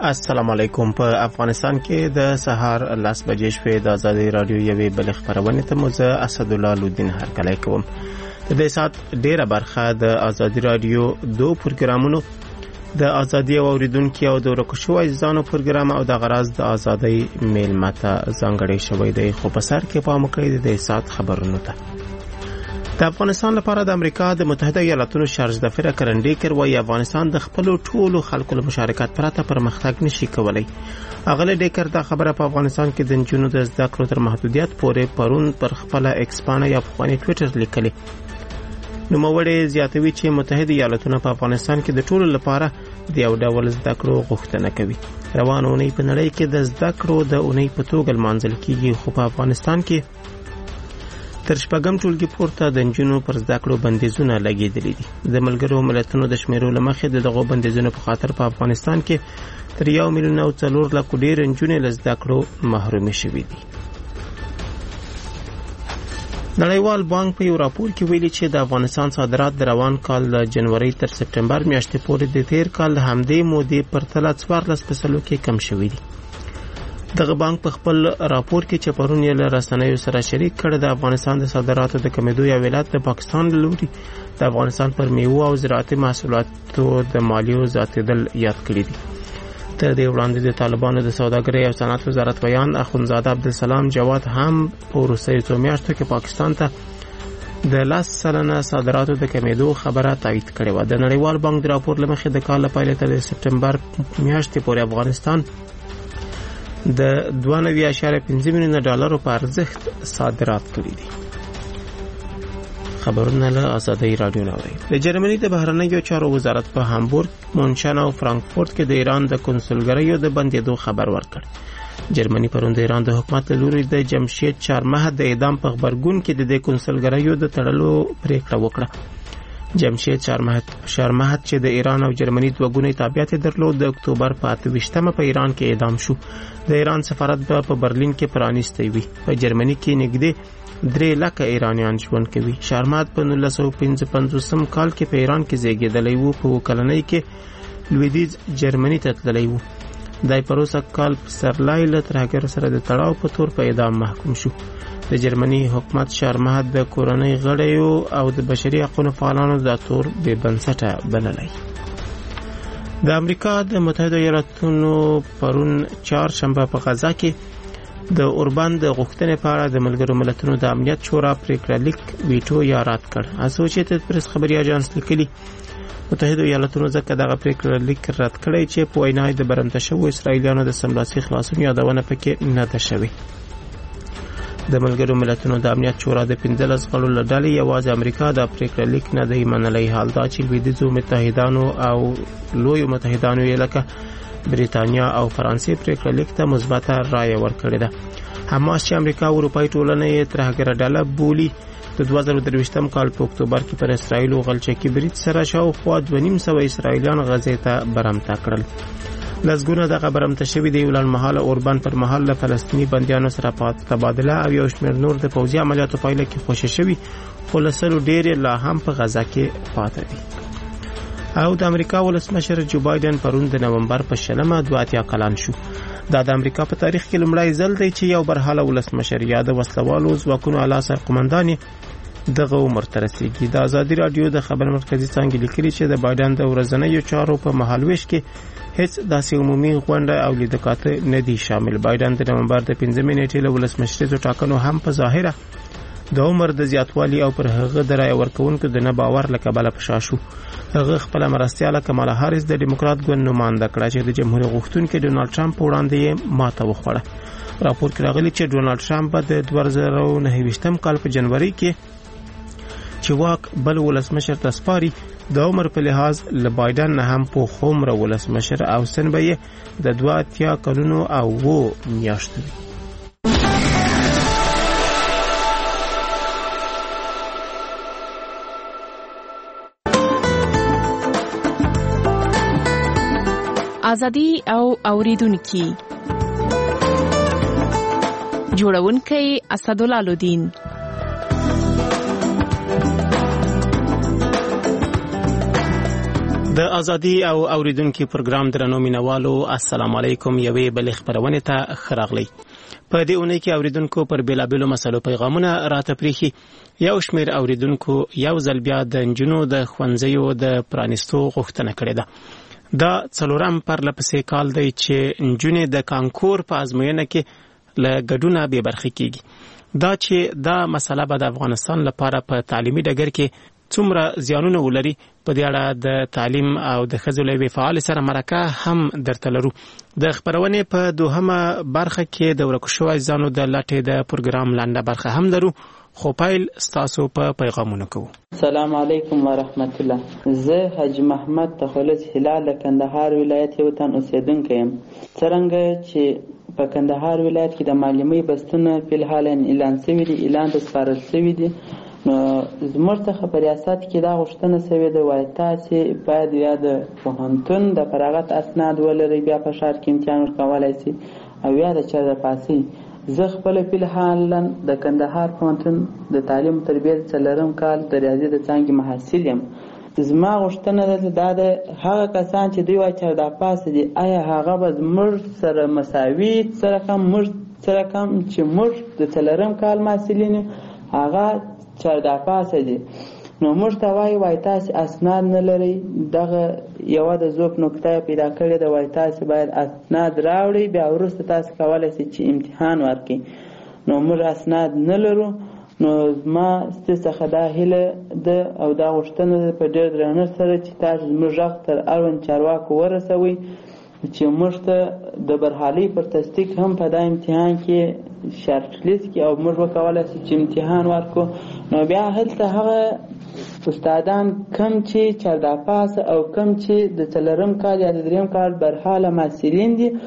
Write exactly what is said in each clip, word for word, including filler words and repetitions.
السلام علیکم. په افغانستان کې د سهار لاس بجې شوې د آزادي رادیو یوې بل خبرونه ته موزه اسدالله لودین هرکلی کوم. د دې سات ډیره برخه د آزادي رادیو دو پروګرامونو د آزادي اوریدونکو او د ورکشو عزیزانو پروګرام او د غراز د آزادۍ میلمته ځانګړی شوی دی. خو په سر کې پام وکړئ د سات خبرونو ته. د افغانستان لپاره د امریکا د متحده ایالاتونو شارج دفره کرنډیکر وايي افغانستان د خپل ټولو خلکو له مشارکت پرته پرمختګ نشي کولای. اغله ډیکر دا خبره په افغانستان کې د جنونو د زده کړو تر محدودیت پورې پرون پر خپل ایکس باندې یا په ټوئیټر لیکلي. نو موړې زیاتوي چې متحده ایالاتونه په افغانستان کې د ټولو لپاره د یو ډول زده کړو غوښتنه کوي. روانونه په نړۍ کې د زده کړو د اونۍ په توګه منځل کیږي، خو په افغانستان کې تر شپږم ټولګي پورته د نجونو پر زده کړو بندیزونه لګیدلي دي. د ملګرو ملتونو د شمیرو لمخې د دغو بندیزونو په خاطر په افغانستان کې تر یو میلیون او څلور لک ډیر نجونې له زده کړو محرومې شوې دي. نړیوال بانک په یو راپور کې ویلي چې د افغانستان صادرات د روان کال د جنوري تر سپټمبر میاشتې پورې د تیر کال د همدې مودې پرتله څوارلس فیصدو کې کم شوی دی. دغه بانک په خپل راپور کې چې پرون یې له رسنیو سره شریک کړ د افغانستان د صادراتو د کمیدو یا ولایت د پاکستان لوري د افغانستان پر میوه او زراعتي محصولاتو د مالیو زیاتېدل یاد کړی دي. تر دې وړاندې د طالبانو د سوداګرۍ او صنعت وزارت بیان اخوندزاده عبدالسلام جواد هم په وروستیو څو میاشتو کې پاکستان ته د لس سلنه صادراتو د کمیدو خبره تایید کړې وه. د نړیوال بانک د راپور له مخې د کال له پیل تر سپټمبر میاشتې پورې افغانستان د دوه نوي اعشاریه پنځه میلیونه ډالرو په ارزښت صادرات کړي دي. خبرونه له آزادۍ رادیو نوري. د جرمني د بهرنیو چارو وزارت په هامبورګ، مونشن او فرانکفورت کې د ایران د کنسولګریو د بندیدو خبر ورکړ. جرمني پرون د ایران د حکومت لوري د جمشید چارمحد د اعدام په خبرګون کې د کنسولګریو د تړلو پریکړه وکړه. جمشید شارمحد شارمحد چې د ایران او جرمني دوه ګونی تابعیت درلود د اکتوبر په اته ویشتمه په ایران کې اعدام شو. د ایران سفارت په برلین کې پرانیستی وي. په جرمني کې نږدې درې لکه ایرانیان ژوند کوي. شارمحد په نولس سوه پنځه پنځوسم کال کې په ایران کې زیږیدلی وو. په کلنۍ کې لویدیځ جرمني ته تللی وو. دای پروسه کال پسرلی له ترهګر سره د تړاو په تور په اعدام محکوم شو. د جرمني حکومت شارمحد د کورنۍ غړیو او د بشري حقوقو فعالانو د تور بې بنسټه بللی. د امریکا د متحده ایالاتونو پرون چهارشنبه په غزا کې د اوربان د غوښتنې په اړه د ملګرو ملتونو د امنیت شورا پریکړه لیک ویټو یا رد کړ. اسوسییټډ پریس خبري اژانس لیکلي متحده ایالاتونو ځکه دغه پریکړه لیک رد کړی چې په وینا د برمته شوو اسرائیلیانو د سملاسي خلاصون یادونه پکې نه ده شوې. د ملګرو ملتونو د امنیت شورا د پنځلس غړو له ډلې یوازې امریکا د پریکړه لیک نه دی منلی. حال دا چې لویدیځو متحدانو او لویو متحدانو یې لکه بریتانیا او فرانسې پریکړه لیک ته مثبته رایه ورکړې ده. حماس چې امریکا او اروپایي ټولنه یې ترهګره ډله بولي د دوه زره درویشتم کال په اکتوبر کې پر اسرائیل او غلچکي برید سره شاوخوا دوه نیم سوه اسرائیلیان غزې ته برمته کړل. لسګونه دغه برمته شوي د یو لنډمهاله اوربان پر مهال له فلسطیني بندیانو سره تبادله او یو شمېر نور د پوځي عملیاتو پایله کې خوشي شوي، خو له سلو ډېرې لا هم په غزه کې پاتې دي. او د امریکا ولسمشر جو بایدن پرون د نومبر په شلمه دوه اتیا کلن شو. دا د امریکا په تاریخ کې لومړی ځل دی چې یو برحاله ولسمشر یا د وسلوالو ځواکونو اعلی سرقومندان دغه عمر ته رسیږي. د آزادي رادیو د خبر مرکزي څانګې لیکلي چې د بایدن د ورځنیو چارو په مهالویش کې هیڅ داسې عمومي غونډه او لیدکاته نه دي شامل. بایدن د نومبر د پنځمې نیټې له ولسمشریزو ټاکنو هم په ظاهره د عمر د زیاتوالي او پر هغه د رایه ورکوونکو د نه باور له کبله په شا شو. هغه خپله مرستیاله کمالا هاریس د ډیموکرات ګوند نماینده کړه چې د جمهوریت غوښتونکي ډونالډ ټرمپ په وړاندې یې ماته وخوړه. راپور کې راغلی چې ډونالډ ټرمپ د دوه زره نهه ویشتم کال په جنوري کې چې واک بل ولسمشر ته سپاري د عمر په لحاظ له بایدن نه هم په خومره ولسمشر او سن به یې د دوه اتیا کلونو او وو میاشتو وي. ازادي او اوریدونکو جوړونکي اسدالله لودین. د ازادي او اوریدونکو پروګرام درنو مینوالو السلام علیکم یوې بل خبرونه ته خراغلی په دې اونۍ کې اوریدونکو پر بیلابلو مسلو پیغامونه راته پریخي یو شمیر اوریدونکو یو ځل بیا د انجونو د خوانځیو د پرانیستو غوښتنه کړې ده دا څلورم پرلپسې کال دی چې انجونې د کانکور په ازموینه کې له ګډونه به برخه کیږي دا چې دا مسله به د افغانستان لپاره په تعلیمي ډګر کې څومره زیانونه ولري په دې اړه د تعلیم او د ښځو له فعال سره مرکه هم درته لرو د خبرونې په دوهمه برخه کې د ورکو شوی ځانو د لټې د پروګرام لاندې برخه هم لرو خو پیل ستاسو په پیغامونو کوو. السلام علیکم ورحمت الله. زه حاج محمد تخلص هلال د کندهار ولایت یو تن اوسیدونکی یم. څرنګه چې په کندهار ولایت کې د معلمۍ بستونه په الحال اعلان شوي دي اعلان ته سپارل شوي دي نو زموږ څخه په ریاست کې دا غوښتنه شوې ده وایي تاسې باید یا د پوهنتون د فراغت اسناد ولرئ بیا په ښار کې امتحان ورکولی شي او یا د چا د پاسۍ. زه خپله فلحالا د کندهار پوهنتون د تعلیم و تربیت څلورم کال د ریاضي د څانګې محصل یم. زما غوښتنه ده دا د هغه کسان چې دوی وایي چارده پاسه دي آیا هغه به زموږ سره مساوي څه رقم موږ څه رقم چې موږ د څلورم کال محصلین هغه چارده پاسه دي نو موږ ته وایي وایي تاسې اسناد نه لرئ دغه یوه د ذوب نکته پیدا کړې ده وایي تاسې باید اسناد راوړئ بیا وروسته تاسې کولی شئ چې امتحان ورکړئ نو موږ اسناد نه لرو نو زما ستاسو څخه دا هیله ده او دا غوښتنه ده په ډېر درنښت سره چې تاسو زموږ غږ تر اړوند چارواکو ورسوئ چې موږ ته د برحالۍ پر تصدیق هم په دا امتحان کې شرط لیست کې او موږ وکولی شو چې امتحان ورکړو نو بیا هلته هغه استادان کم چې چارده پاس او کم چې د څلورم کال یا د دریم کال برحاله محصلین دي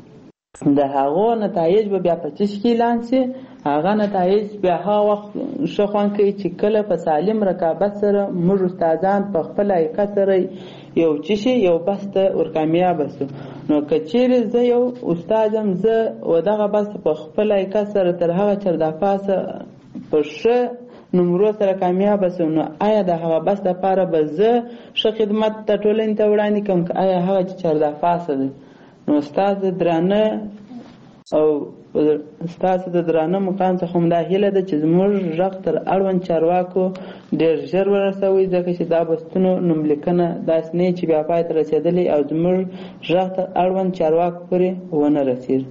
د هغو نتایج به بیا په څه شي کې اعلان شي هغه نتایج بیا هغه وخت ښه خوند کوي چې کله په سالم رقابت سره موږ استادان په خپل حقیقت سره یو چې شي یو بس ته ورکامیابه شو نو که چیرې زه یو استاد یم زه و دغه بس په خپل حقیقت سره تر هغه چارده پاسه په ښه نمرو سره کامیابه شم نو آیا د هغه بس دپاره به زه ښه خدمت د ټولنې ته وړاندې کړم که آیا هغه چې چارده پاسه دی نو ستاسو درانه او ستاسو د درانه مقام څخه هم دا هیله ده چې زموږ غږ تر اړوند چارواکو ډېر ژر ورسوئ ځکه چې دا بستونو نوملیکنه داسې نه چې بیا پای ته رسېدلی او زموږ غږ تر اړوند چارواکو پورې ونه رسېږي.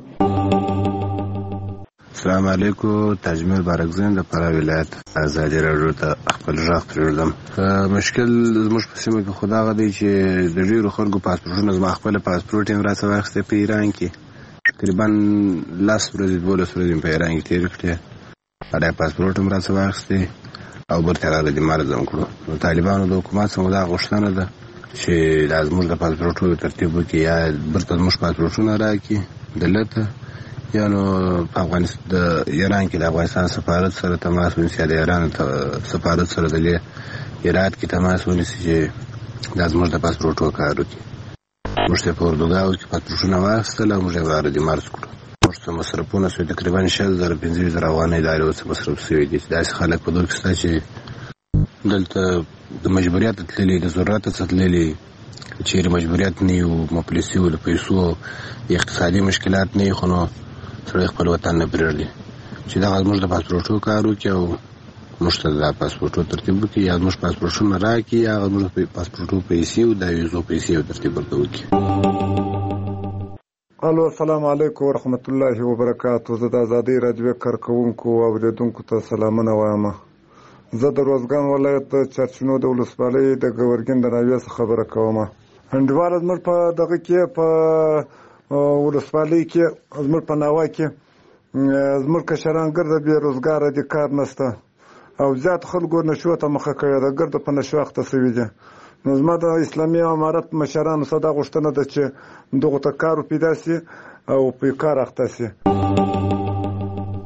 السلام علیکم. تاجمیر بارکزین د فراه ولایت ازادي راډیو ته خپل غږ پرېږدم. مشکل زموږ په سیمه کې خو دغه دی چې د ډېرو خلکو پاسپورټونه زما خپله پاسپورټ یې راڅه واخیستی په ایران کې تقریبا لس ورځې دولس ورځې په ایران کې تېرې کړې هغه پاسپورټ هم راڅه واخیستی او برته راغلی د مرزم کړو نو طالبانو د حکومت څخه دا غوښتنه ده چې دا زموږ د پاسپورټونو ترتیب وکړي یا برته زموږ پاسپورټونه راکړي دلته یا نو په افغانستان د ایران کې د افغانستان سفارت سره تماس ونیسي یا د ایران سفارت سره د هرات کې تماس ونیسي چې دا زموږ د پاسپورټو کار وکړي. موږ ته په اردوګاو کې پاسپورټونه واخیستل او موږ یې غاړه د مرز کړو. موږ ته مصرفونه شوي تقریبا شل زره پنځه زره افغانۍ دارې اوس مصرف شوي دي چې داسې خلک په دور کې شته چې دلته د مجبوریت تللي د ضرورت څخه تللي چیرې مجبوریت نه وي مفلسي وو له پیسو اقتصادي مشکلات نه وي خو نو سړی خپل وطن نه پرېږدي چې دغه زموږ د پاسپورټو کار وکړي او موږ ته د پاسپورټو ترتیب وکړي یا زموږ پاسپورټونه راکړي یا زموږ د پاسپورټو پیسې او د ویزو پیسې ترتیب ورته وکړي. الو السلام علیکم ورحمت الله وبرکاتو. زه د ازادۍ راډیو کارکوونکو او اورېدونکو ته سلامونه وایم. زه د روزګان ولایت د چرچینو د ولسوالۍ د ګورګین د ناوې څخه خبره کوم. انډیواله زموږ په دغه کې په ولسوالۍ کې زموږ په ناوه کې زموږ کشران ګرده بې روزګاره دي کار نشته او زیات خلکو نشو ته مخه کوي د ګرده په نشو اخته شوي دي نو زما د اسلامي امارت مشرانو څخه دا غوښتنه ده چې دغو ته کار پیدا شي او په کار اخته شي.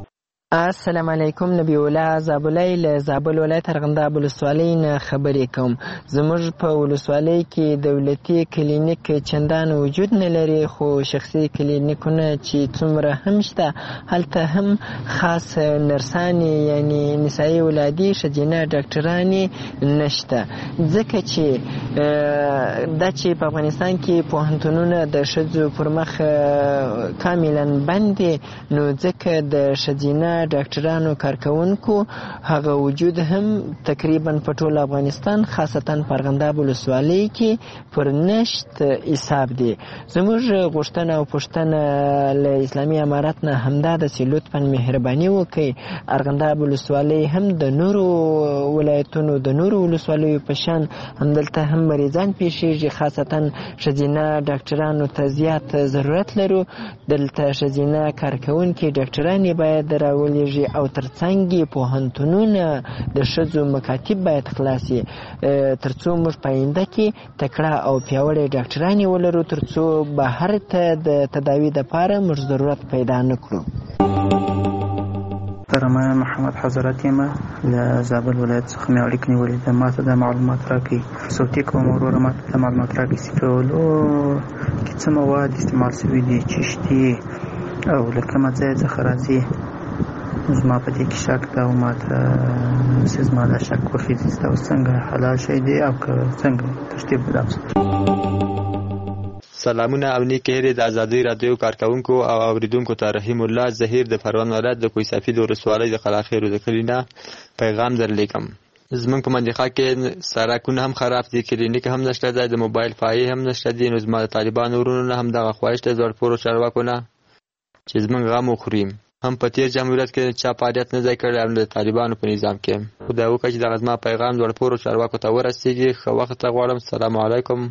السلام علیکم نبی الله زابلای له زابل ولایت ارغنداب ولسوالۍ نه خبرې کوم. زموږ په ولسوالۍ کې دولتي کلینیک چندان وجود نه لري، خو شخصي کلینیکونه چې څومره هم شته هلته هم خاص نرسانې یعنی نسایي ولادي ښځینه ډاکټرانې نشته، ځکه چې دا چې په افغانستان کې پوهنتونونه د ښځو پر مخ کاملا بند دي، نو ځکه د ښځینه ډاکټرانو کارکوونکو هغه وجود هم تقریبا په ټول افغانستان خاصتا په ارغنداب ولسوالۍ کې پر نشت حساب دی. زموږ غوښتنه او پوښتنه له اسلامي امارت نه همدا ده چې لطفا مهرباني وکړئ ارغنداب ولسوالۍ هم د نورو ولایتونو د نورو ولسوالیو په شان همدلته هم مریضان پیښیږي، خاصتا ښځینه ډاکټرانو ته زیات ضرورت لرو. دلته ښځینه کارکوونکي ډاکټرانې باید راولېږي او ترڅنګ یې پوهنتونونه د ښځو مکاتب باید خلاص وي، ترڅو موږ په آینده کې تکړه او پیاوړې ډاکټرانې ولرو، ترڅو بهر ته د تداوي دپاره موږ ضرورت پیدا نه کړو. محترمه محمد حضرت یم له زابل ولایت څخه مې اړیکه نیولې ده. ما ته د معلومات راکړئ، صوتي کوم وروره ما ته د معلومات راکړئ چې په ولو کې څه مواد استعمال شوي دي، چشتي او له کومه ځای څخه راځي. زما په دې کې شک ده او ما ته چې زما دا شک وخېږي چې دا اوس څنګه حلال شی دی او که څنګه ترتیب بدل. سلامونه او نیکې هیلې د ازادۍ راډیو کارکوونکو او اوریدونکو ته رحیم الله ظهیر د پروان ولایت د کوه سفید ولسوالۍ د قلاخیرو د کلي نه پیغام درلیکم. زمونږ په منطقه کې سړکونه هم خراب دي، کلینیک هم نشته دی، د موبایل فایې هم نشته دي. نو زما د طالبانو ورونو نه هم دغه خواهش دی زړپورو چارواکو نه چې زمونږ غم وخوریم. هم په تیر جمهوریت کې چا فعالیت نه دی کړی او د طالبانو په نظام کې. خدای وکړي چې دغه زما پیغام لوړپوړو چارواکو ته ورسیږي. ښه وخت غواړم. السلام علیکم.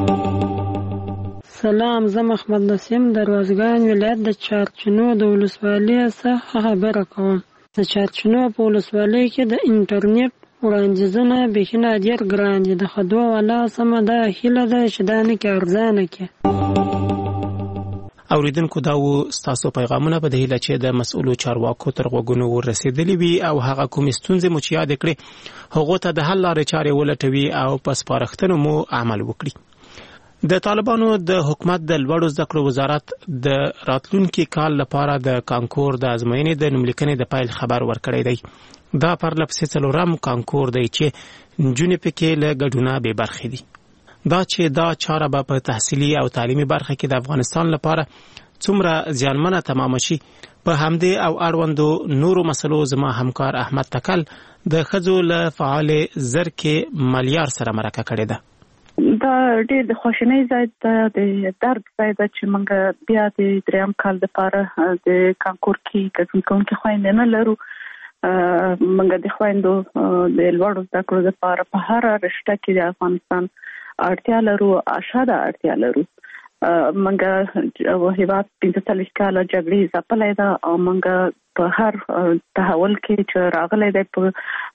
سلام، زه محمد نسیم د روزګان ولایت د چارچنو د ولسوالۍ څخه خبره کوم. د چارچنو په ولسوالۍ کې د انټرنیټ وړاندیزونه بیخي ډېر ګران دي. د خدو والا سمه دا هیله ده چې دا نه کې ارزانه کې. اوریدونکو دا و ستاسو پیغامونه په دې هیله چې د مسؤلو چارواکو تر غوږونو ورسېدلي وي او هغه کوم ستونزې مو چې یاد کړې هغو ته د حل لارې چارې ولټوي او په سپارښتنو مو عمل وکړي. د طالبانو د حکومت د لوړو زده کړو وزارت د راتلونکي کال لپاره د کانکور د ازموینې د نوملیکنې د پیل خبر ورکړی دی. دا پرلپسې څلورم کانکور دی چې نجونې پکې له ګډونه بې برخې دي. دا چې دا چاره به په تحصیلي او تعلیمي برخه کې د افغانستان لپاره څومره زیانمنه تمام شي، په همدې او اړوندو نورو مسلو زما همکار احمد تکل د ښځو له فعال زرکې ملیار سره مرکه کړې ده. دا ډېر د خواشینۍ ځای ده، د درد ځای ده چې موږ بیا د دریم کال لپاره د کانکور کې ګډون کوونکي خویندې نه لرو. موږ د خویندو د لوړو زده کړو لپاره په هره رشته کې د افغانستان اړتیا لرو، اشاده اړتیا لرو. موږ هیواد پنځه څلوېښت کاله جګړې ځپلی ده او موږ په هر تحول کې چې راغلی دی په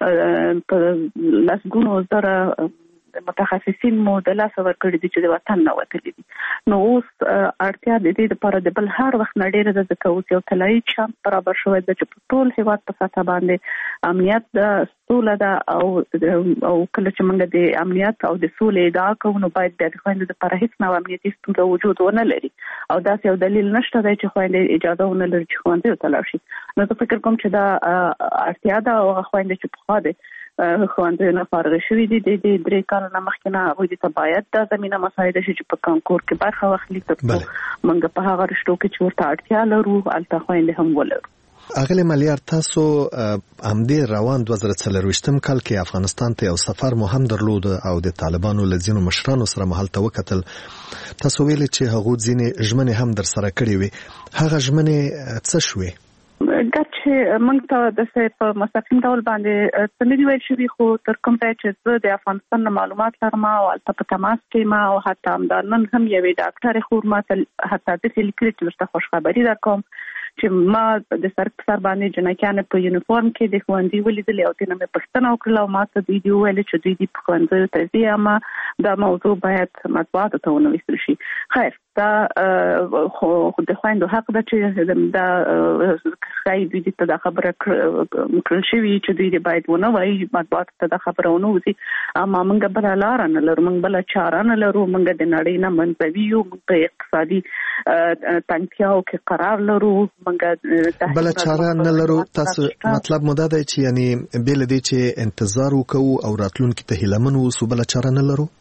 لسګونو زره متخصصین مو د لاسه ورکړي دي چې د وطن نه وتلي دي. نو اوس اړتیا د دې لپاره د بل هر وخت نه ډېره ده، ځکه اوس یو طلایي چانس برابر شوی ده چې په ټول هیواد په سطحه باندې امنیت ده، سوله ده او او کله چې موږ د امنیت او د سولې ادعا کوو نو باید بیا د خویندو لپاره هېڅ نوع امنیتي ستونزه وجود ونه لري او داسې یو دلیل نشته دی چې خویندې اجازه ونه لري چې ښوونځیو ته لاړ شي. نو زه فکر کوم چې دا اړتیا ده او هغه خویندې چې پخوا دي ښوونځیو نه فارغ شوي دي د دې درې کاله نه مخکې نه هغوی ته باید دا زمینه مساعده شي چې په کانکور کې برخه واخلي، ترڅو موږ په هغه رشتو کې چې ورته اړتیا لرو هلته خویندې هم ولرو. اغلی ملیار، تاسو همدې روان دوه زره څلرویشتم کال کې افغانستان ته یو سفر مو هم درلود او د طالبانو له ځینو مشرانو سره مو هلته وکتل. تاسو ویلي چې هغوی ځینې ژمنې هم در سره کړې وې، هغه ژمنې څه شوې؟ دا چې موږ ته داسې په مستقیم ډول باندې څه نه دي ویل شوي، خو تر کوم ځای چې زه د افغانستان نه معلومات لرم او هلته په تماس کې یم او حتی همدا نن هم یوې ډاکټرې خور ما ته حتی داسې لیکلي چې درته خوشخبري درکوم چې ما د سر په سر باندې جنکیانې په یونیفورم کې د ښوونځي ولیدلې او ترې نه مې پوښتنه وکړله او ما ته دوی دي وویلې چې دوی دي په ښوونځیو ته ځي، اما دا موضوع باید مطبوعاتو ته ونه ویستل شي. خیر، دا خو د خويندو حق ده چې دا خای دوی ته دا خبره کړل شوی چې دوی باید ونه وایي مطبوعات ته دا خبره ونه وځي اما موږ بل لار نه لرو موږ بل چاره نه لرو موږ د نړۍ نه منځوي یو موږ په اقتصادي تنګیاو کې قرار لرو موږ بل چاره نه لرو. تاسو مطلب مو دا دی چې یعنی بل دې چې انتظار وکړو او راتلونکي ته هیلمن وو بل چاره نه لرو.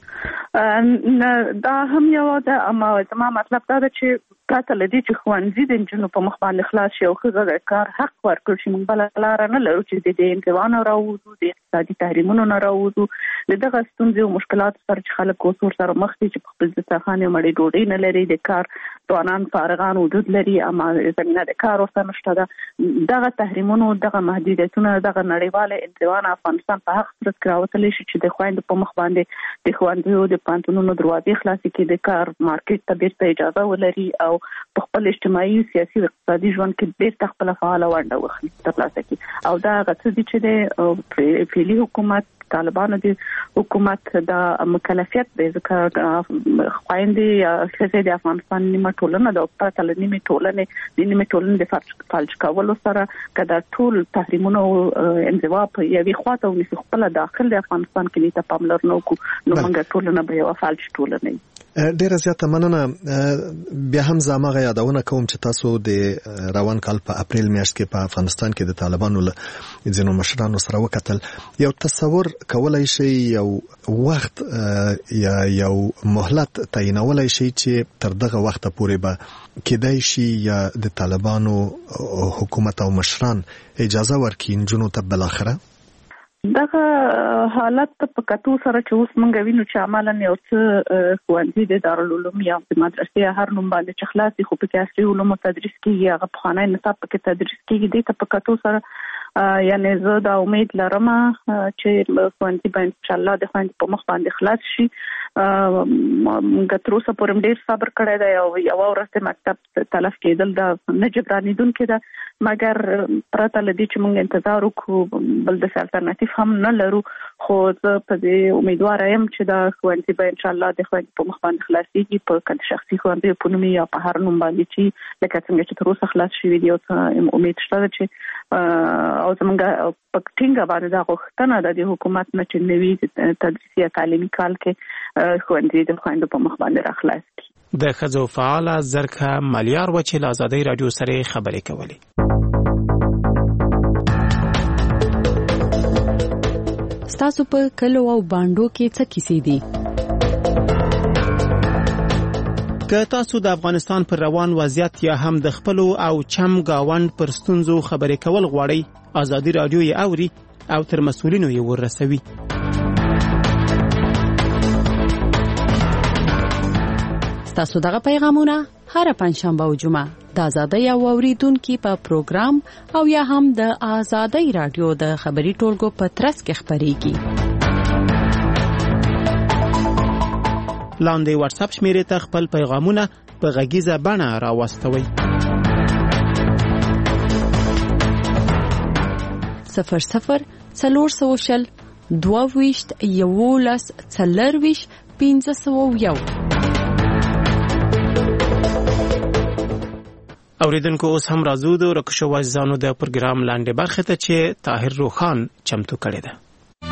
دا هم یو ده اما زما مطلب دا ده چې پرته لدی چې خوانزي د جنو په مخ باندې خلاص شي او خزه کار حق ورکړي چې موږ بل لار نه لرو چې د انتوان راوځو د اقتصادي تحریمونو نه راوځو دغه ستونزې او مشکلات سره چې خلک اوسور سره مخ دي چې په خپل ځخانه مړې ډوډۍ نه لري د کار توانان فارغان وجود لري اما زمينه د کار اوسه نشته ده دغه تحریمونو دغه محدودیتونه دغه نړیواله انتوان افغانستان په حق سره کراوتلی شي چې د خويند په مخ باندې د خوندو د پانتونونو دروازې خلاصې کې د کار مارکیټ ته بیرته اجازه ولري او په خپل اجتماعي سیاسي او اقتصادي ژوند کې بیرته خپل فعاله ونډه واخلي ترلاسه کړي او دا غوښتل دي چې د فعلي حکومت طالبانو د حکومت د مکلفیت د ذکر خويندې یا ښځې د افغانستان نیمه ټولنه د پرته له نیمه ټولنه د نیمه ټولنه د فالج کولو سره کدا ټول تحریمونه او انزوا په یوې خواته ونیسي خپل داخل د افغانستان کې ته پاملرنه وکړو نو موږ ټولنه به یو فالج ټولنه ډیره زیاته مننه. بیا هم زموږه یادونه کوم چې تاسو د روان کال په اپریل میاشت کې په افغانستان کې د طالبانو له ځینو مشرانو سره وکتل. یو تصور کولای شي یو وخت یا یو مهلت تعینولای شي چې تر دغه وخت پورې به کېدای شي یا د طالبانو حکومت او مشران اجازه ورکړي جنو ته بل اخره دغه حالت په کتو سره چې اوس مونږ وینو چې عملاً یو څه ښوونځي د دارالعلوم یا د مدرسې هر نوم باندې چې خلاص دي خو په کې عصري علوم تدریس کیږي هغه په خانه نصاب کې تدریس کیږي د ته په کتو سره یعنی زه دا امید لرم چې ښوونځي به ان شاء الله د خويند په مخ باندې خلاص شي. موږ تر اوسه پورې ډیر صبر کړی دی او یو ورځ مکتب تلف کېدل دا نه جبرانیدونکې ده مګر پرته لدی چې موږ انتظار وکړو بل د الټرناتیو هم نه لرو خو زه په دې امید یم چې دا ښوونځي به ان شاء الله د خويند په مخ باندې خلاصيږي په کله شخصي ښوونځي په نوم یا په هر نوم باندې چې لکه څنګه چې تر اوسه خلاص شوی دی او امید شته چې او زمونږ په ټینګه باندې دا غوښتنه ده د حکومت نه چې نوي تدریسي تعلیمي کال کې ښوونځي د خويندو په مخ باندې راخلاص کړي. د ښځو فعاله زرکه ملیار و چې له آزادۍ رادیو سره خبرې کولې. ستاسو په کلو او باندو کې څه کیسې دي؟ که تاسو د افغانستان پر روان وضعیت یا هم د خپل او چم گاوند پر ستونزو خبرې کول غواړئ آزادۍ رادیو یې اوري او تر مسؤلینو یې ورسوي. تاسو دغه پیغامونه هر پنځشنبه او جمعه د آزادۍ او اوریدونکو په پروګرام او یا هم د آزادۍ رادیو د خبري ټولګو په ترڅ کې خبريږي. لاندې واتس اپ شمیرې ته خپل پیغامونه په غږیزه بڼه راوستوئ. صفر صفر څلور سوشل دوه ویشت یولس څلور ویشت پنځه سوه یو. اوریدونکو اوس هم راځو د رکشو وزانو د پروګرام لاندې برخه ته چې طاهر روخان چمتو کړی ده.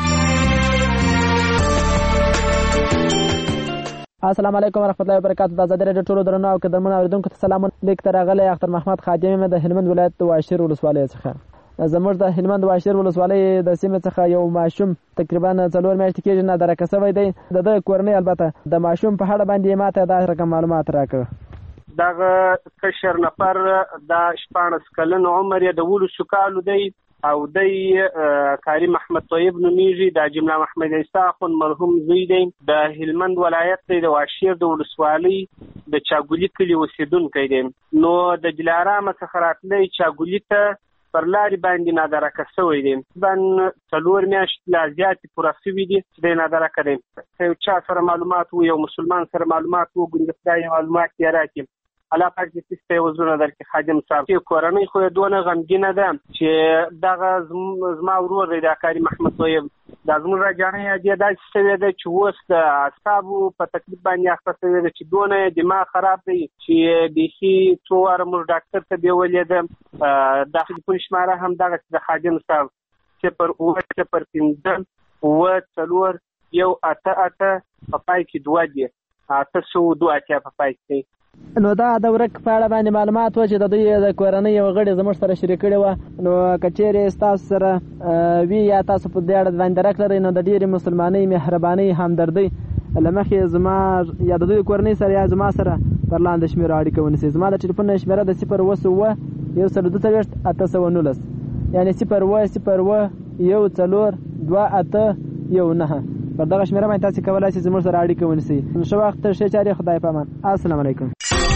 السلام علیکم ورحمۃ اللہ وبرکاتہ. د آزادۍ رادیو ټولو درنو او قدرمنو اوریدونکو ته سلام. لیک تر غلې اختر محمد خادم مې د هلمند ولایت د واشیر ولسوالۍ څخه. زموږ د هلمند واشیر ولسوالۍ د سیمې څخه یو ماشوم تقریبا څلور میاشتې کېږي نه درکه شوی دی. د کورنۍ البته د ماشوم په اړه باندې ماته دا رقم معلومات راکړه. دغه کشر نفر د شپاړس کلن عمر یې د ولسو کالو دی او دی کریم احمد طیب نومیږي. د جمله محمد عیسی خون مرحوم زوی دی. د هلمند ولایت دی د واشیر د ولسوالۍ د چاګولی کلي اوسیدونکی دی. نو د دلارام څخه راتلی چاګولی ته پر لارې باندې نادرکه شوی دی. بن څلور میاشتې لا زیاتې پوره شوي دي چې دی نادرکه دی. که یو چا سره معلومات و یو مسلمان سره معلومات و ګوندې خدای معلومات یې راکړي الله پاک دې سیسته وزونه درکې خادم صاحب. چې کورنۍ خو یې دونه غمګینه ده چې دغه زما ورور دی د کریم احمد طیب دا زموږ راجانۍ عادیه داسې شوې ده چې اوس د اعصابو په تکلیف باندې اخته شوې ده چې دونه دماغ خراب دی چې بیخي څو واره موږ ډاکټر ته بیولې ده. دا ټلیفون شماره هم دغسې د خادم صاحب صفر اووه صفر پنځه اووه څلور یو اته اته په پای کې دوه دي اته سوه دوه اتیا په پای کې. نو دا د ورک په اړه باندې معلومات و چې د دوی د کورنۍ یو غړي زموږ سره شریک کړي وه، نو که چیرې ستاسو سره وي یا تاسو په دې اړه باندې درک لرئ نو د ډېرې مسلمانۍ، مهربانۍ، همدردۍ له مخې زما یا د دوی کورنۍ سره یا زما سره پر لاندې شمېره اړیکه ونیسئ. زما د ټلیفون شمېره د صفر اووه سوه یو سل دوه څلوېښت اته سوه نولس، یعنې صفر اووه صفر اووه یو څلور دوه اته یو نهه. پر دغه شمېره باندې تاسې کولی شئ زموږ سره اړیکه ونیسئ. ښه وخت، ښې چارې، خدای په امان. السلام علیکم.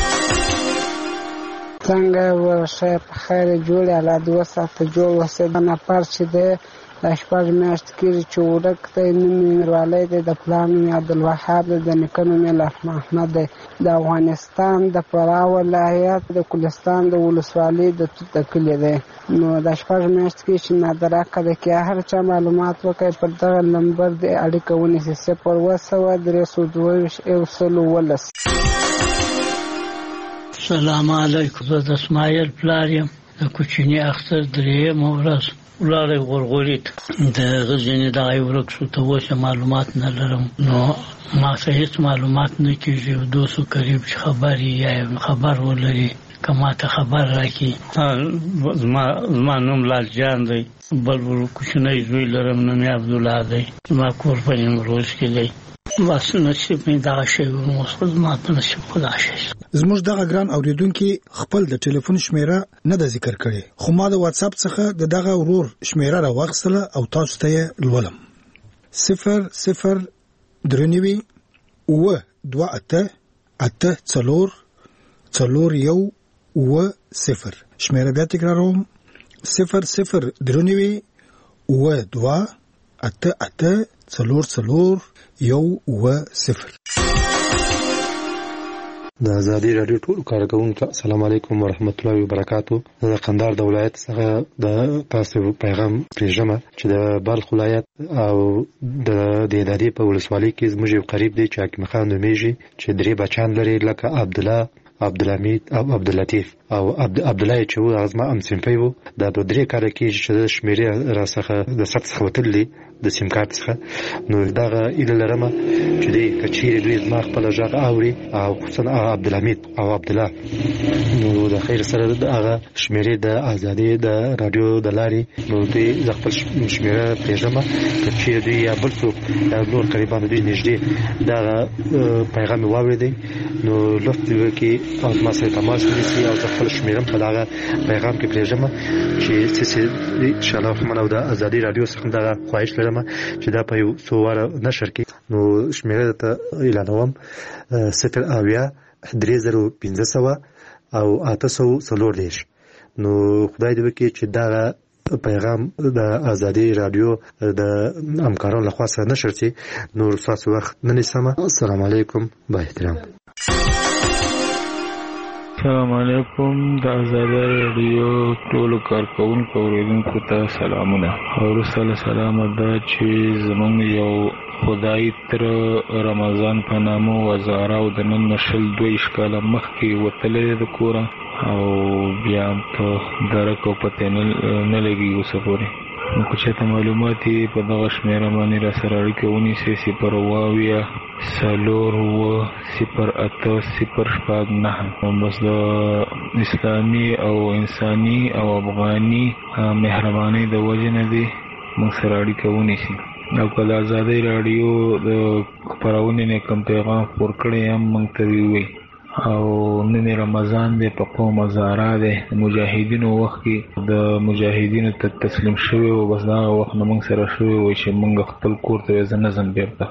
څنګه ورشه په خیر جوړې الله دوه ساعته جوړ وسه. دا نفر چې دی دا شپږ میاشتې کېږي چې ورک دی. نوم یې میروالی دی، د پلار نوم یې عبدالوهاب دی، د نیکه نوم یې لاف محمد دی. د افغانستان د فراه ولایت د کلستان د ولسوالۍ د توت د کلي دی. نو دا شپږ میاشتې کېږي چې نادره قده کې هر چا معلومات وکړي پر دغه نمبر دی اړیکه ونیسي صفر اووه سوه درې سوه دوه ویشت یو سل اوولس. سلام علیکم. زه د اسماعیل پلار یم. د کوچني اختر درېیمه ورځ ولاړی غورغوري ته د هغه ځینې دغه یې ورک شو. ته اوس معلومات نه لرم، نو ما ته هېڅ معلومات نه کېږي. یو دوست قریب چې خبر یې یا خبر ولري که ما ته خبر راکړي. زما نوم لال جان دی، بل کوچنی زوی لرم نوم یې عبدالله دی. زما کور په نیمروز کې دی. بس نصیب مې دغه شی و، زما په نصیب خو دغه شی. زموږ دغه ګران اوریدونکي خپل د ټلیفون شمیره نه ده ذکر کړې، خو ما د واتساپ څخه د دغه ورور شمیره راواخیستله او تاسو ته یې لولم. صفر صفر درې نوي اووه دوه اته اته څلور څلور یو اووه صفر. شمیره بیا تکراروم: صفر صفر درې نوي اووه دوه اته اته څلور څلور یو اووه صفر. د ازادي راډیو ټول کارکونکو السلام علیکم ورحمت الله وبرکاتو. د قندهار د ولایت څخه د تاسو پیغام پېژنم چې د بلخ ولایت او د دهدادي په ولسوالۍ کې زموږ یو قریب دی چې حکیم خان نومیږي چې درې بچان لري لکه عبدالله، عبدالحمید او عبداللطیف او عبدالله چې و هغه زما همصنفی و. دا په درې کاله کېږي چې د شمېرې راڅخه د ثبت څخه وتلي د سیم کارت څخه. نو دغه ایله لرمه چې دی که چیرې دوی زما خپله غږ اوري او خصوصا عبدالحمید او عبدالله، نو د خیر سره د هغه شمېرې د ازادي د راډیو د لارې نو دوی زه خپل شمېره پېژنم. که چیرې دوی یا بل څوک یا نور قریبان دوی نږدې دغه پیغام یې واورېدی نو لطف دې وکړي او زما سره تماس ونیسي او زه خپل شمېره په دغه پیغام کې پرېږدم چې څه څه انشاءالله رحمن او د ازادي راډیو څخه دغه خواهش لرم چې دا په یو څو واره نشر کړي. نو شمېره ته اعلانوم: صفر اویا درې زره پنځه سوه او اته سوه څلور دېرش. نو خدای دې وکړي چې دغه پیغام د ازادي راډیو د همکارانو لخوا سره نشر شي. نور ستاسو وخت نه نیسم. السلام علیکم. با احترام. السلام علیکم. د ازادي راډیو ټولو کارکونکو اوریدونکو ته سلامونه. وروسته له سلامه دا چې زموږ یو خدای تر رمضان په نامه وزاره او د نن شل دویشت کاله مخکې وتلی د کوره او بیا په درک او پته نه لګي اوسه پورې. نو که چېرته معلومات یې په دغه شمېره باندې را سره اړیکه ونیسئ: صفر اووه اویا څلور اووه صفر اته صفر شپږ نهه. بس د اسلامي او انساني او افغاني مهربانۍ د وجې نه دې موږ سره اړیکه ونیسي. او که د ازادۍ راډیو د خپرونې نه کوم پیغام خپور کړی هم موږ ته ووایي. او نن رمضان دی، په قوم هزاره دی، د مجاهدینو وخت کې د مجاهدینو ته تسلیم شوی و. بس دا وخت نه موږ سره شوی و چې موږ خپل کور ته زه نه ځم بیرته.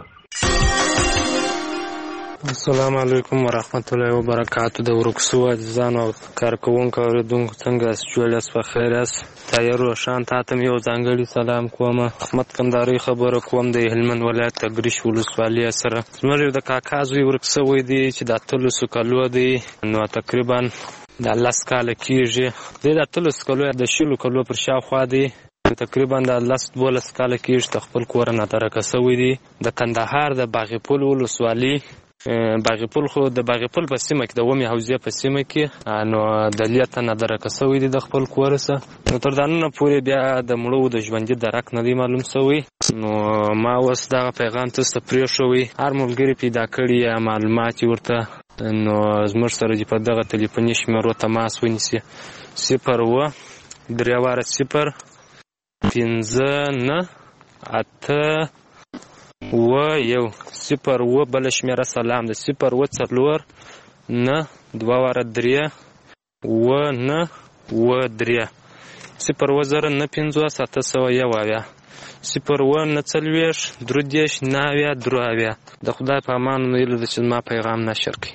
السلام علیکم ورحمت الله وبرکاتو. د ورکسو عزیزانو او کارکوونکو اوریدونکو څنګه یاست؟ جوړ یاست؟ په خیر یاست؟ طاهر روشان تا ته یو ځانګړی سلام کوم. احمد کندهاري خبره کوم د هلمند ولایت تګریش ولسوالۍ سره. زموږ د کاکا زوی ورک شوی دی چې د اتلسو کالو دی، نو تقریبا د لس کاله کېږي. دی د اتلسو کالو د شلو کالو پر شاوخوا دی. تقریبا د لس دولس کاله کېږي د خپل کور نه درکه سوی دي. د کندهار د باغ پل ولسوالي باغ پل خو د باغ پل په سیمه کې د اومې حوزې په سیمه کې نو د لیته نه درکه سوی دي د خپل کور څخه. نو تر دا نن پورې بیا د مړو د ژوندي درک نه دی معلوم سوی. نو ما اوس دغه پیغام تاسو ته پرېښوی، هر ملګري پیدا کړي یا معلومات ورته نو زموږ سره چې په دغه تلیفوني شمیرو تماس ونیسي صفر اووه درې واره صفر پنځه نه اته اووه یو صفر اووه بله شمیره سلام ده صفر اووه څلور نه دوه واره درې اووه نه اووه درې صفر اووه زره نه پنځوس اته سوه یو اویا صفر اووه نه څلوېښت درې دېرش نه اویا درې اویا. د خدای په امان هیله ده چې زما پیغام نشر کړي.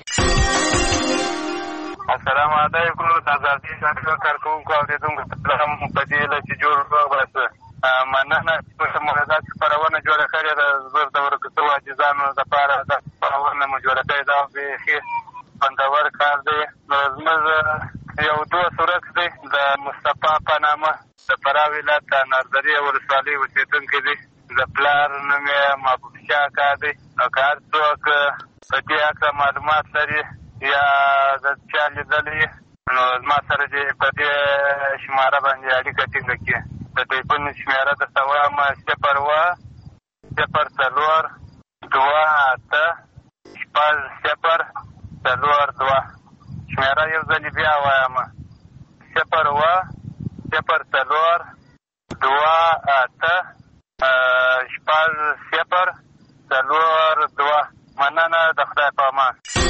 السلام علیکم د ازادي راډیو کارکوونکو اورېدونکو سلام په دې هیله چې جوړ روغ اوسه. مننه چې موږ دا خپرونه جوړه کړې ده زموږ د ورکو عاجزانو دپاره دا خپرونه مو جوړه کړې ده او بیخي خوندور کار دی. نو زموږ یو دوست ورک دی د مصطفی په نامه د فراه ولایت د نردرې ولسوالۍ اوسېدونکی دی. د پلار نوم یې محبوب شاه اکا دی. نو که هر څوک په دې هکله معلومات لري یا د چا لیدلی نو زما سره چې په دې شماره باندې اړیکه ټینګه کړي. د ټلیفون شمېره درته وایم صفر اووه صفر څلور دوه اته شپږ صفر څلور دوه. شمېره یو ځلې بیا وایم صفر اووه صفر څلور دوه اته شپږ صفر څلور دوه. مننه د خدای په امان.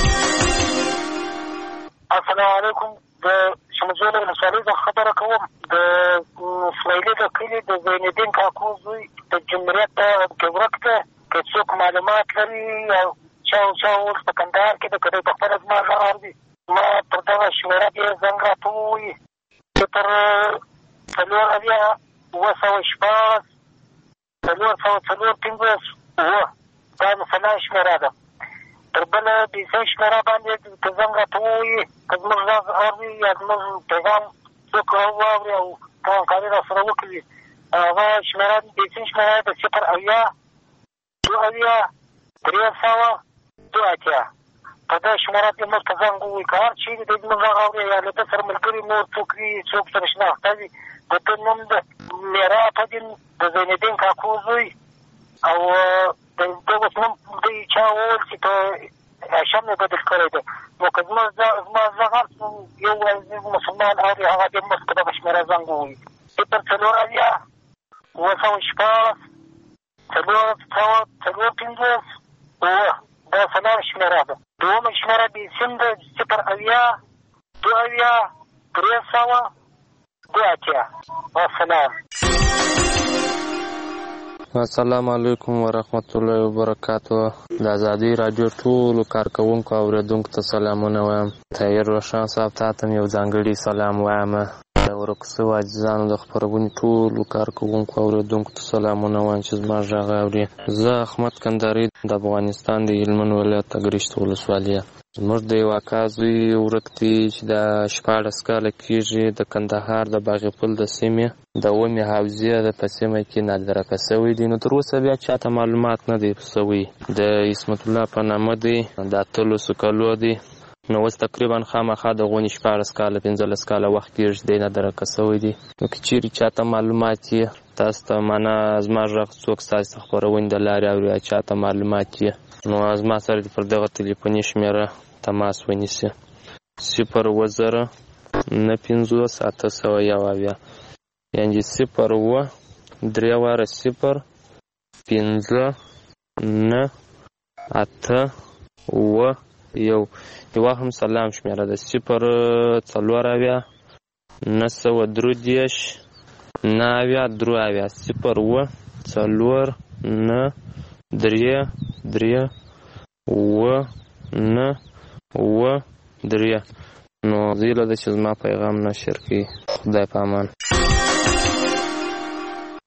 السلام علیکم. د شمجوله ولسوالۍ څخه خبره کوم. د اسماعیلي د کلي د زینالدین کاکو زوی د جمهوریت کې ورک دی. که څوک معلومات لري او چا او چا اوس په کندهار کې د که دی په خپله زما غږ اوري ما پر دغه شمېره بیا زنګ راته ووایي صفر څلور اویا اووه سوه شپږ څلور سوه څلور پنځوس اووه. دا د سلا شمېره ده. تر بله بیسۍ شمېره باندې که زنګ راته ووایي که زموږ غږ اوري یا زموږ پیغام څوک واوري او همکاري را سره وکړي هغه شمېره بیسۍ شمېره د صفر اویا دوه اویا درې سوه دوه اتیا. په دې شمېره کې موږ ته زنګ ووایي. که هر چېرې دی زموږ غږ اوري یا له ده سره ملګري نور څوک وي څوک سره شناخته وي د ده نوم د میرا پدین د زینالدین کاکو زوی او د ده اوس نوم دوی چا وویل چې په هاشم یې بدل کړی دی. نو که زما زما غږ یو عزیز مسلمان اوري هغه دې موږ ته دغه شمېره زنګ ووایي صفر څلور اویا اووه سوه شپږ څلور سوه څلور پنځوس اووه. دا څلور شمېره ده. دومه شمېره بیسیم ده صفر اویا دوه اویا درې سوه دوه اتیا. والسلام. السلام علیکم ورحمت الله وبرکاتو. د ازادي راډیو ټولو کارکوونکو او اورېدونکو ته سلامونه وایم. طاهر روشن صاحب ته هم یو ځانګړي سلام وایم. د ورکو سوو عزیزانو د خپرونې ټولو کارکوونکو او اورېدونکو ته سلامونه وایم چې زما غږ اوري. زه احمد کندهاري د افغانستان د هلمند ولایت اګرشت ولسوالي. زموږ د یو اکا زوی ورک دی چې د شپاړس کاله کېږي د کندهار د باغ پل د سیمې د اومې حوزې د په سیمه کې نادرکه سوی دی. نو تر اوسه بیا چاته معلومات نه دی سوی. د عصمت الله په نامه دی د اتلسو کالو دی. نو اوس تقریبا خامخا د غونې شپاړس کاله پنځلس کاله وخت کېږي دی نادرکه سوی دی. نو که چیرې چاته معلومات یې تاسو ته معنا زما غږ څوک ستاسو د خپرونې د لارې اوري یا چاته معلومات یې نو زما سره پر دغه تلیفوني شمېره تماس ونیسي صفر اووه زره نه پنځوس اته سوه یو اویا. یعنې صفر اووه درې واره صفر پنځه نه اته اووه یو. یوه هم سلام شمېره ده صفر څلور اویا نه سوه درې دېرش نه اویا درې اویا. صفر اووه څلور نه درې درې اووه نه اووه درې. نو زه هیله ده چې زما پیغام نشر کړي. خدای په امان.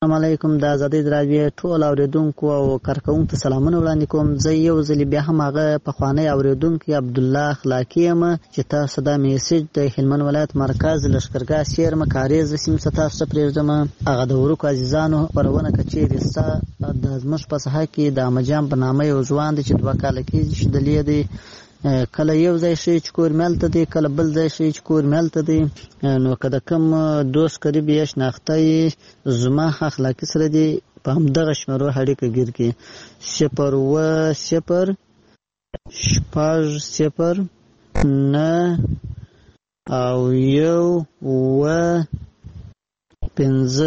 السلام علیکم. د ازادۍ راډیو ټول اوریدونکو او کارکونکو ته سلامونه وړاندې کوم. زه یو ځل بیا هم هغه پخوانی اوریدونکی عبدالله اخلاقی یم چې تاسو دا میسج د هلمند ولایت مرکز لښکرګاه سیرمه کاریز سیمې څخه تاسو ته پرېږدم. هغه د ورکو عزیزانو خپرونه که چیرې ستا د زموږ په ساحه کې د احمدجان په نامه یو ځوان دی چې دوه کاله کېږي چې دلې دی، کله یو ځای شي چې کور ملته دی، کله بل ځای شي چې کور ملته دی. نو که د کوم دوست قریب یا شناخته یې زما اخلاقي سره دی په همدغه شمېرو اړیکه ګیر کړي. صفر اوه صفر شپږ صفر نه او یو اوه پنځه